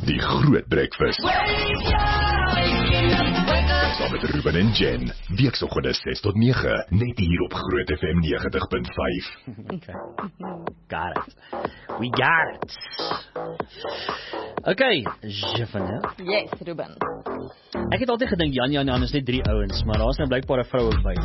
Die Groot Breakfast. Saam met Ruben en Jen. Weekoggende 6 tot 9. Net hier op Groot FM 90.5. Okay. Got it. We got it. Okay, Jeffene. Yes, Ruben. Ek het altyd gedink Jan is net 3 ouens, maar daar is nou blykbaar 'n vrou ook by.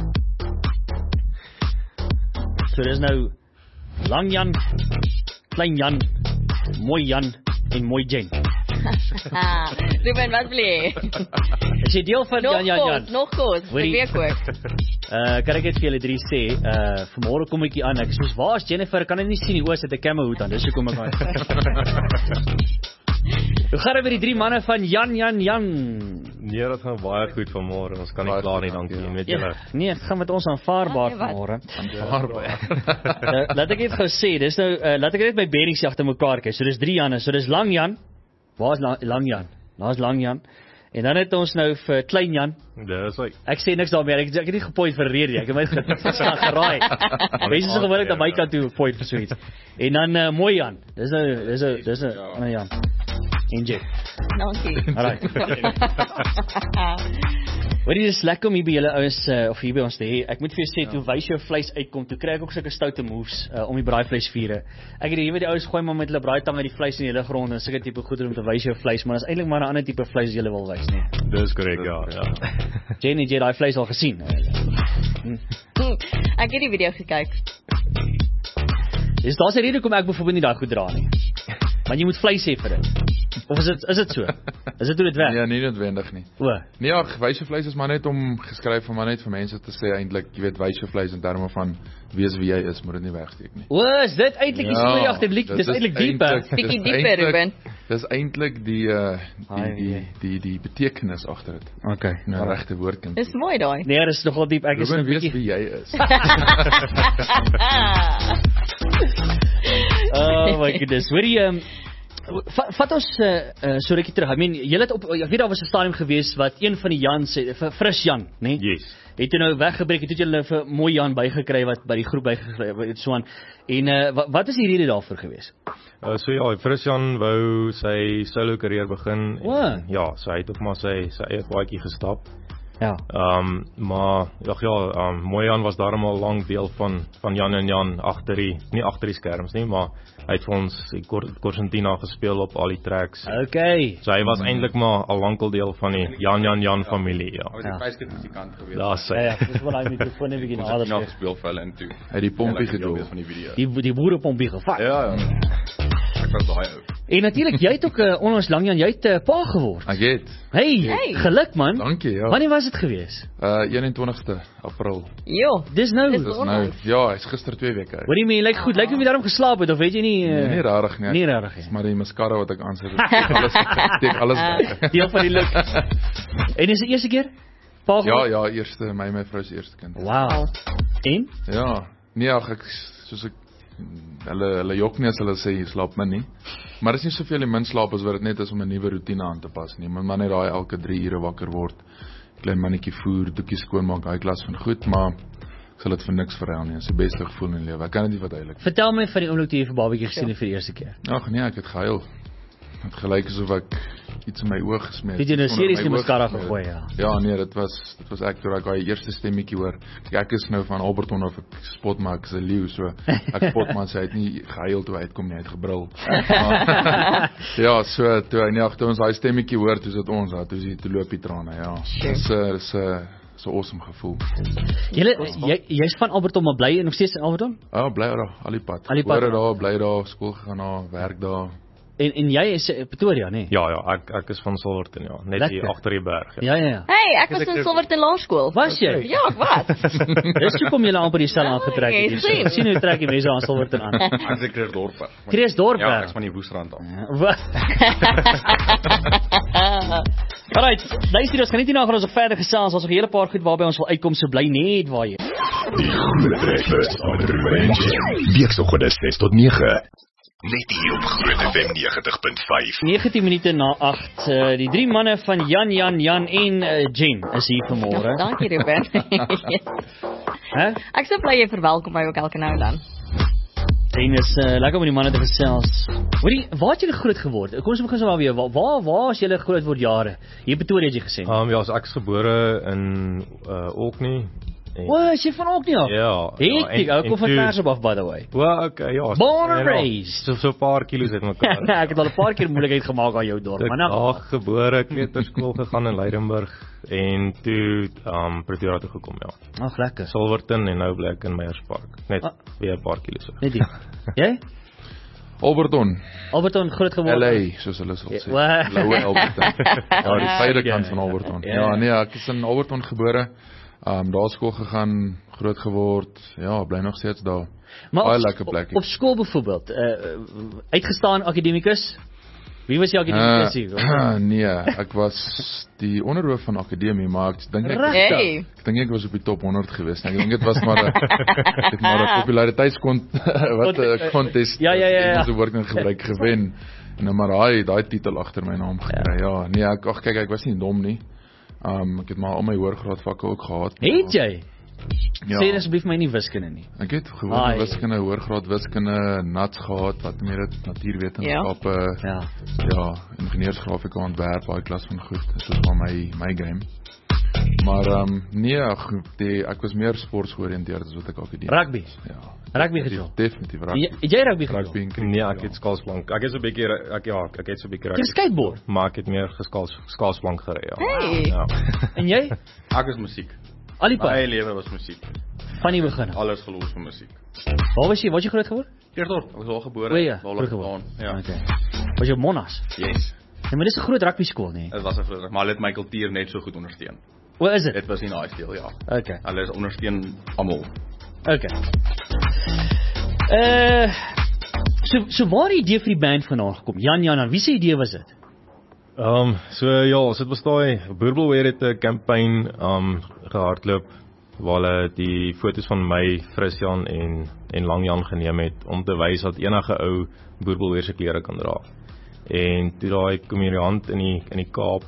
So dis nou Lang Jan, Klein Jan, Mooi Jan en Mooi Jen. Ruben, wat wil jy? Is jy deel van Jan? Nog kos, vir week ook. Kan ek net vir julle 3 sê, vanmôre kom ek hier aan, ek soos, waar is Jennifer, kan ek nie sien die oos het 'n camera-hoed aan, dis hoekom ek aan. Hoe gaan dit met die 3 manne van Jan? Nee, dat gaan baie goed vanmôre, ons kan nie klaar nie, dankie. Met julle. Nee, het gaan met ons aanvaarbaar vanmôre. Aanvaarbaar. Laat ek net gou sê, dis nou, laat ek net my beddings agter mekaar kyk, so dis 3 Janne, so dis Lang Jan, waar is Lang Jan? Daar's Lang Jan. En dan het ons nou vir Klein Jan. Dis hy. Ek sê niks daarmee. Ek het nie gepoint vir rede. Ek het my geraai. Mense is gewoonlik aan my kant toe point vir so iets. En dan Mooi Jan. Dis 'n ander Jan. En Jeff. Dankie. Alright. Wat is lekker om hier by julle ouens of hier by ons te hê. Ek moet vir jou sê, toe wys jou vleis uitkom, toe kry ek ook sulke stoute moves om die braaivleisvure. Ek het jy weet die ouens gooi maar met hulle braaitang uit die vleis in die luggrond en sulke tipe goeder om te wys jou vleis, maar dit is eintlik maar 'n ander tipe vleis wat jy wil wys, nee. Dis korrek, ja. Jenny, jy het daai vleis al gesien. Ek het die video gekyk. Dis daar's 'n rede hoekom ek byvoorbeeld nie daai goed dra nie. Want jy moet vleis hê vir dit. Of is dit so? Is dit hoe dit werk? Ja, nie noodwendig nie. O. Nee, ja, wysjevleis is maar net om geskryf om maar net vir mense te sê eintlik, jy weet, wysjevleis in terme van wees wie jy is, moet dit nie wegsteek nie. O, is dit eintlik die storie agter die liedjie? Dis eintlik dieper. Bietjie dieper, Ruben. Dis eintlik die betekenis agter dit. Okay. Nou regte woordkind. Dis mooi daai. Nee, dis nogal diep. Ek is Ruben, nou weet bietjie wie jy is. Oh my goodness. Hoorie, vat ons so rukkie terug. I mean, julle het ek weet daar was 'n stadium gewees wat een van die Jan sê, vir Fris Jan, né? Nee? Yes. Het jy nou weggebreek, het jy nou vir Mooi Jan bygekry wat by die groep bygekry so aan. En wat is die rede daarvoor gewees? So ja, Christian wou sy solo karier begin. En, ja, so hy het ook maar sy eie paadjie gestap. Ja. Maar Mooi Jan was daarom al lank deel van Jan en Jan nie agter die skerms nie, maar hy het vir ons Corsentina gespeel op al die tracks. Okay. So hy was eintlik maar al lankal deel van die Jan familie, ja. Hy was die vryskut musikant gewees. Daar's hy. Ja, dis wel hy mikrofoon net bietjie nader Ons het gespeel vir hulle in toe. Hy het die pompie gedoen van die video. Die boerepompie gevat. Ja. Ek was daai ou. En natuurlik, jy het ook onlangs Lang Jan, jy het pa geword. Ek het. Hey, geluk man. Dankie, ja. Wanneer was dit gewees? 21ste April. Jo, dis nou. Dis nou. Ja, hy's gister 2 weke uit. Hoor jy my, lyk goed. Lyk of jy daarom geslaap het of weet jy nie? Nee, rarig nie. Nie rarig nie. Dis maar die mascara wat ek aansit. Steek alles weg. Deel van die look. En is dit eerste keer? Pa geword? Ja, eerste my vrou se eerste kind. Wow. En? Ja. Nee, ek soos ek hulle jok nie as hulle sê jy slaap min nie. Maar dis nie soveel die min slaap as wat dit net is om 'n nuwe roetine aan te pas nie. Maar net daai elke 3 ure wakker word, klein mannetjie voer, doekie skoonmaak, daai klas van goed, maar ek sal dit vir niks verruil nie. Dis die beste gevoel in die lewe. Ek kan dit nie verduidelik. Vertel my van die oomblik toe jy vir babatjie gesien het vir die eerste keer. Ag nee, ek het gehuil. Het gelyk asof ek iets in my oë gesmeer het. Het jy nou serieus die mascara gegooi, ja? Ja, nee, dit was ek toe ek daai eerste stemmetjie hoor. Ek is nou van Alberton of ek spot maar ek is 'n leeu, so ek spot maar sy het nie gehuil toe uitkom nie, hy het gebrul. Maar, ja, so toe ons daai stemmetjie hoor, toe sit ons daar, toe loop die trane, ja. Dis so awesome gevoel. Jy's van Alberton, maar bly nog steeds in Alberton? Ja, bly daar, al die pad. Hoor daar, bly daar, skool gegaan daar, werk daar. En jy is Pretoria, nee? Ja, ek is van Silverton, ja. Net hier agter die berg. Ja. Hey, ek was in Silverton Laerskool. Was jy? Ja, wat? Dis hoekom jy amper die sel aangetrek het. Sien hoe trek jy mense aan Silverton aan. Ek is Kreersdorp. Kreersdorp? Ja, ek's van die Woesrand af. Alright, luister, ons kan net hierna gaan ons verder gesels. Ons het 'n hele paar goed waarby ons wil uitkom, so bly net waar jy. Die Groot Breakfast met Ruben en Jen. Weekoggende 6 tot 9. Net hier op Groot FM 90.5. 19 minute na 8. Die 3 manne van Jan en Jen is hier vanmôre. Dankie Ruben. Hè? Ek sou bly jy verwelkom my ook elke nou en dan. En is lekker om die manne te gesels. Hoorie, waar het julle groot geword? Kom ons begin so maar weer. Waar is julle groot word jare? Hier Pretoria het jy gesê. Ja, as ek's gebore in Orkney. Is jy van Orkney af? Ja. Hektiek, ek kom van Versop af, by the way. Well, okay, ja. Born and raised. So 'n paar kilos uit mekaar. Ek het al 'n paar keer moeilikheid gemaak aan jou dorp, maar nou Daar gebore, kleuterskool gegaan in Leidenburg en toe Pretoria toe gekom, ja. Ag, lekker. Silverton en nou bly ek in Meyerspark. Net weer 'n paar kilos. Net die. Jy? Alberton groot geword. LA, soos hulle sal sê. Wa- Loue Alberton. Ja, die suide kant Ja. van Alberton. Ja. Ja, nee, ek is in Alberton gebore. Daar skool gegaan, groot geword. Ja, bly nog steeds daar. Maar Baie op, lekker plekkie. op school bijvoorbeeld, uitgestaan academicus? Wie was die academicus hier? Nee, ek was die onderhoof van akademie, maar ek dink Hey. ek dink ek was op die top 100 geweest. Ek dink dit was maar 'n populariteitskontest. Ja. So word net gebruik gewen. En nou maar daai titel agter my naam gekry. Ja, nee, kyk, ek was nie dom nie. Ek het maar al my hoërgraadvakke ook gehad. Het jy? Ja. Sê asseblief my nie wiskunde nie. Ek het gewoon wiskunde, hoërgraad wiskunde, nats gehad, wat meer dit natuurwetenskappe, ja, ingenieursgrafika ontwerp, baie klas van goed. Dit was maar my game. Maar nee, ek was meer sports georiënteerd as wat ek akademie. Rugby. Ja. Rugby gespeel. Definitief rugby. Het jy rugby gespeel? Rugby en cricket, Nee, ek het skaalsplank. Ek het so 'n bietjie ek het so 'n bietjie Jy skateboard. maar ek het meer skaalsplank gery, ja. Hey. Ja. En jy? Ek is musiek. Al die My pad. eie lewe was musiek. Van die begin. Alles gelos vir musiek. Waar was jy groot geword? Keerdorp, ek was al gebore. O ja, daar groot gebore. geword. Ja. Okay. Was jy op Monas? Yes. Ja, maar dis 'n groot rugby skool, nee. Dit was 'n groot, maar hulle het my kultuur net so goed ondersteun. O, is dit? Dit was nie daai deel, ja. Okay. Hulle is ondersteun almal. Okay. So waar die idee vir die band vandaan gekom? Jan, wie se idee was dit? So ja, ons het bestaan Boerbelweer het 'n campaign gehardloop waar hulle die foto's van my, Frisjan en Langjan geneem het om te wys dat enige ou Boerbelweer se klere kan dra. En toe daai komediant in die Kaap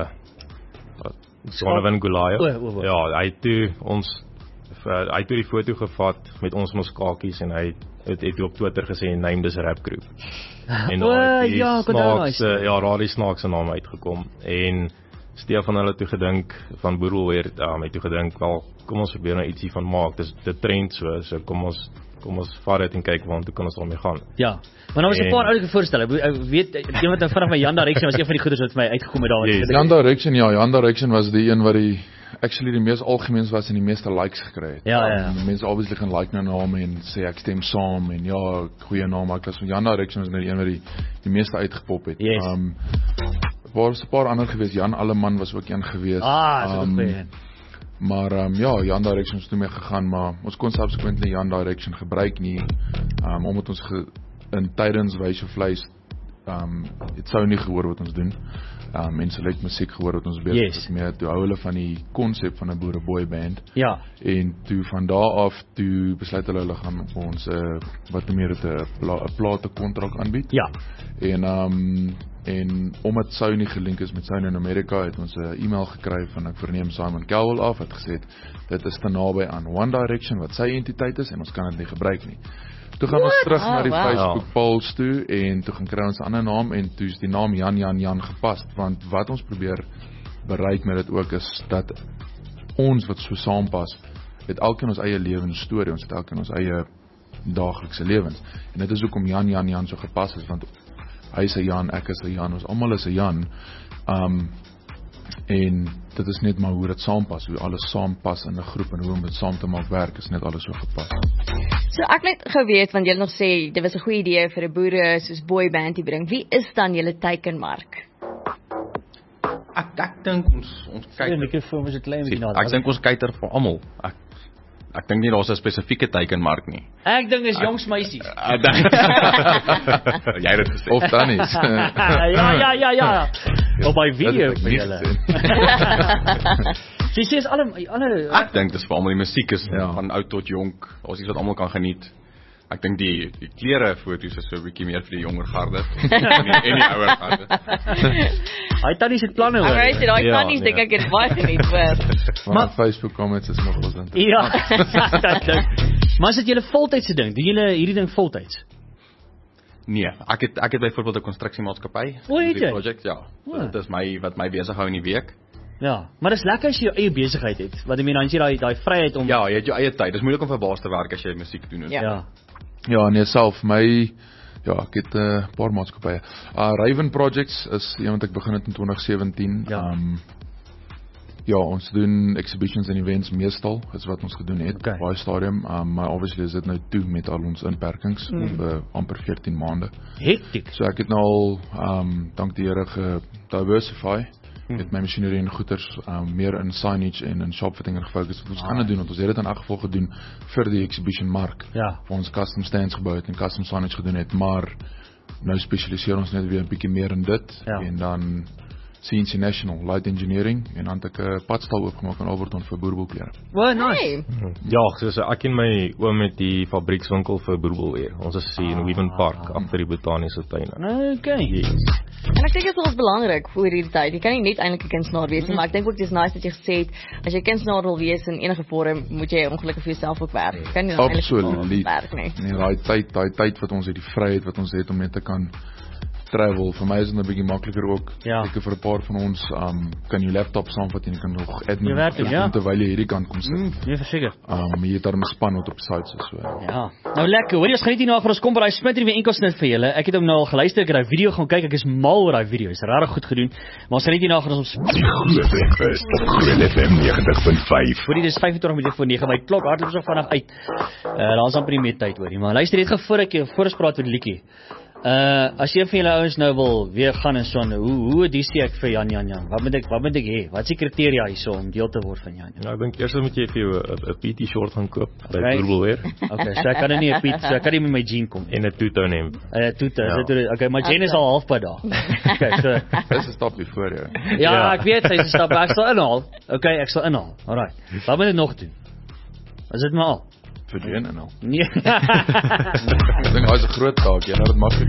Donovan Goliath. Ja, hy het toe die foto gevat met ons kakies en hy het op Twitter gesê name dis rap group. En daar het die snaakse naam uitgekom en Stefan hulle toe gedink van Boerbelweer het toe gedink wel kom ons probeer nou ietsie van maak. Dis 'n trend so kom ons vat dit en kyk waartoe kan ons daarmee gaan. Ja. Maar nou was 'n paar oulike voorstelle. Ek weet iemand nou vanaf my Jan Direction was een van die goeders wat vir my uitgekom het daar. Yes. Jan Direction was die een wat die mees algemeens was en die meeste likes gekry het. Ja. Mense obviously gaan like na naam en sê ek stem saam en ja, goeie naam, maar klas van Jan Direction was nou die een wat die meeste uitgepop het. Yes. Was 'n paar ander gewees. Jan Alleman was ook een gewees. So goed. Maar ja, Jan Direction is toe mee gegaan, maar ons kon subsequently Jan Direction gebruik nie, omdat ons in tydens Wys of Vleis het sou nie gehoor wat ons doen. Mense het musiek gehoor wat ons besig is mee, toe hou hulle van die konsep van 'n boere band. Ja. En toe van daar af toe besluit hulle gaan vir ons wat noem jy dit 'n platekontrak aanbied. Ja. En omdat Sou nie gelink is met Sony in Amerika, het ons 'n e-mail gekry van ek verneem Simon Cowell af, wat gesê het dit is te naby aan One Direction wat sy entiteit is en ons kan dit nie gebruik nie. Toe gaan ons terug na die Facebook polls toe en toe gaan kry ons 'n ander naam en toe is die naam Jan gepas, want wat ons probeer bereik met dit ook is dat ons wat so saampas, het elkeen ons eie lewensstorie, ons het elkeen ons eie daaglikse lewens. En dit is hoekom Jan so gepas is, want hy is 'n Jan, ek is 'n Jan, ons almal is 'n Jan. En dit is net maar hoe dit saampas, hoe alles saampas in 'n groep en hoe om dit saam te maak werk, is net alles so gepas. So ek net geweet, want jy nog sê dit was 'n goeie idee vir 'n boere soos boyband te bring. Wie is dan julle teikenmark? Ek dink ons kyk. Die mikrofoon was 'n klein bietjie Ek dink ons kyk vir almal. Ek dink nie daar's 'n spesifieke teikenmark nie. Ek dink is jongs meisies. Jy het dit gesê. Of tannies. Ja. Op my video Dat het ek vir nie julle. gesê. Sy sê alle Ek dink dis vir almal die musiek is Ja. van oud tot jonk. Ons iets wat almal kan geniet. Ek dink die klere foto's is so 'n bietjie meer vir die jonger garde en die ouer garde. Hy tannie se planne hoor. Alright, so daai tannies dink ek het baie geniet hoor. Maar Facebook comments is nog wel dan. Ja, dat dink. Maar is dit julle voltydse ding? Doen julle hierdie ding voltyds? Nee, ek het byvoorbeeld 'n konstruksiemaatskappy. Het jy? Project, ja. Dit is wat my besig hou in die week. Ja, maar dis lekker as jy jou eie besigheid het. Wat ek meen, dan is jy daai vryheid om Ja, jy het jou eie tyd. Dis moeilik om vir baas te werk as jy musiek doen. Ja. Ja, nee, self ek het 'n paar maatskappye. Raven Projects is een wat ek begin het in 2017. Ja. Ja, ons doen exhibitions en events meestal, is wat ons gedoen het, baie stadium, maar obviously is dit nou toe met al ons inperkings, amper 14 maande. Hektiek. So ek het nou al, dank die Here gediversify, met my machinerie en goeders, meer in signage en in shopfitting gefokus, wat ons gaan doen, want ons het dit in elk geval gedoen vir die exhibition mark, waar ons custom stands gebouw het en custom signage gedoen het, maar nou specialiseer ons net weer 'n bietjie meer in dit, en dan CNC National, Light Engineering, en dan het ek 'n padstal oopgemaak in Alberton vir boerbelklere. Wow, nice. Ja, soos ek en my oom met die fabriekswinkel vir boerbelweer. Ons is hier in Weaven Park, agter die botaniese tuine. Okay. Yes. En ek dink dit is ons belangrik vir hierdie tyd. Jy kan nie net eintlik 'n kunstenaar wees nie, maar ek dink ook dis nice dat jy gesê het as jy kunstenaar wil wees in enige vorm, moet jy ongelukkig vir jouself ook werk. Jy kan nie absoluut werk nie. Nee, daai tyd wat ons het, die vryheid wat ons het om net te kan travel, vir my is dit 'n bietjie makliker ook. Ek vir 'n paar van ons kan jy laptop saamvat en jy kan nog admin doen terwyl jy hierdie kant kom sit. Nee, verseker. Jy het daar 'n span wat op die site is so. Ja. Nou lekker. Hoorie, ons gaan net hierna vir ons kom by daai splinter nuwe enkelsnit vir julle. Ek het hom nou al geluister, ek het daai video gaan kyk. Ek is mal oor daai video. Is regtig goed gedoen. Maar ons gaan net hierna gaan ons Die Groot Breakfast op Groot FM 90.5. Hoorie, dis 25 minute voor 9. My klok hardloop so vinnig uit. Daar's amper nie meer tyd hoorie, maar luister net gou voor ons praat oor die liedjie. As jy van julle ouens nou wil weer gaan en so, hoe audisie ek vir Jan? Wat moet ek hê? Wat is die kriteria hierso om deel te word van Jan? Nou, ek dink eers moet jy vir jou 'n PT short gaan koop by Boerbelweer. Okay, so ek kan nie 'n PT, so ek kan nie met my jean kom en 'n two-tone hemp. Okay, my jean is al halfpad daar. Okay, so dis 'n stapie voor jou. Ja, ek weet, hy's 'n stap, ek sal inhaal. Okay, ek sal inhaal. Alright. Wat moet ek nog doen? Is dit maar al? Verdien en al. Nee. Ek dink hy's 'n groot taak, jy nou dit maklik.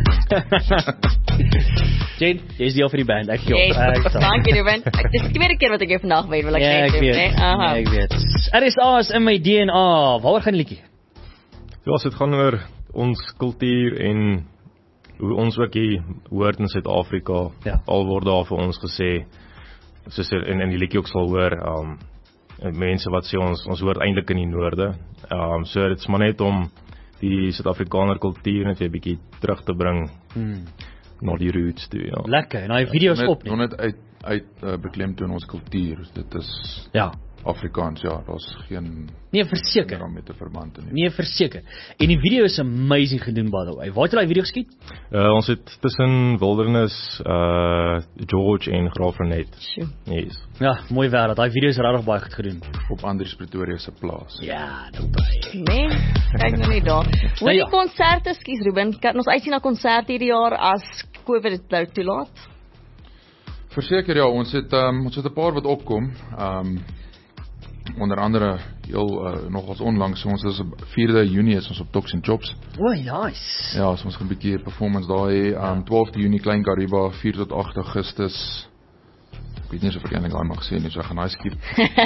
Jane, jy is deel van die band. Ek jou. Dankie Ruben. Dit is die tweede keer wat ek jou vandag weet, wil ek sê. Ja, ek weet. RSA is in my DNA. Waaroor gaan die liedjie? Ja, dit gaan oor ons kultuur en hoe ons ook hier hoort in Suid-Afrika. Al word daar vir ons gesê, soos in die liedjie ook sal hoor, mense wat sê ons hoort eintlik in die noorde. So dit's maar net om die Suid-Afrikaner kultuur net 'n bietjie terug te bring na die roots toe, ja. Lekker. En daai video's op net. Net uit beklemtoon ons kultuur. Dit is Afrikaans, daar's geen verseker met 'n verband nie. Nee, verseker. En die video is amazing gedoen by the way. Waar het jy daai video geskiet? Ons het tussen Wildernis, George en Graafrenet. Yes. Ja, mooi wêreld. Daai video is regtig baie goed gedoen op Andries Pretoria se plaas. Ja, naby. Nee, kyk nou net daar. Hoe die konserte, skus Ruben, kan ons uitsien na konserte hierdie jaar as COVID dit nou toelaat? Verseker ja, ons het 'n paar wat opkom. Onder andere nogals onlangs, so ons is op 4de Junie is ons op Tox and Chops. Nice. Ja, so ons gaan 'n bietjie performance daar hê. 12de Junie Klein Kariba, 4 tot 8 Augustus. Ek weet nie of ek eintlik daai mag sê nie, so ek gaan daai skiep.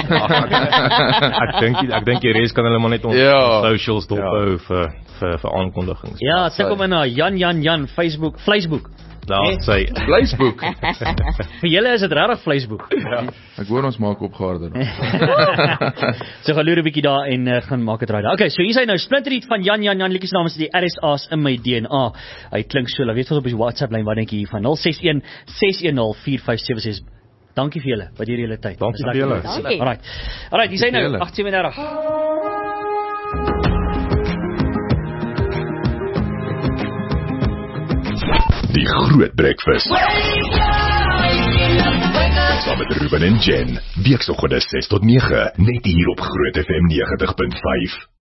Ek dink die res kan hulle maar net ons socials dophou vir aankondigings. Ja, sit kom in na Jan Facebook. Daar sê Facebook. Vir julle is dit regtig Facebook. Ja. Ek hoor ons maak opgeharder. So gaan loer 'n bietjie daar en gaan maak dit raai. Okay, so hier is hy nou Splinterlied van Jan liedjies naam is die RSA's in my DNA. Hy klink so, weet ons op die WhatsApp lyn wat dink jy van 061 610 4576. Dankie vir julle, wat hier julle tyd. Dankie vir julle. Alright, hier is hy nou 8:37. Die Groot Breakfast. Saam met Ruben en Jen. Weekoggend 6 tot 9, net hier op Groot FM 90.5.